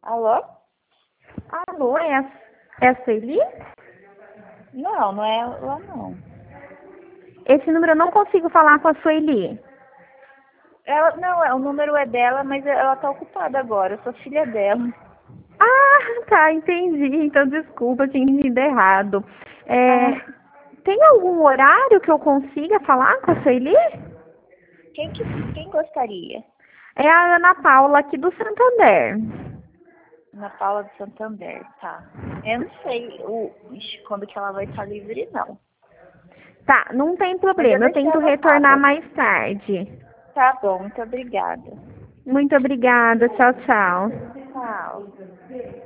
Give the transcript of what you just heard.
Alô? Alô, é a Sueli? Não, não é ela não. Esse número eu não consigo falar com a Sueli. Ela, não, o número é dela, mas ela tá ocupada agora. Eu sou filha dela. Ah, tá, entendi. Então, desculpa, eu tinha entendido errado. Ah, Tem algum horário que eu consiga falar com a Sueli? quem gostaria? É a Ana Paula aqui do Santander. Na Paula de Santander, tá. Eu não sei quando que ela vai estar livre, não. Tá, não tem Mas eu problema. Eu deixei tento retornar anotado. mais tarde. Tá bom, muito obrigada. Muito obrigada. Tchau, tchau. Tchau.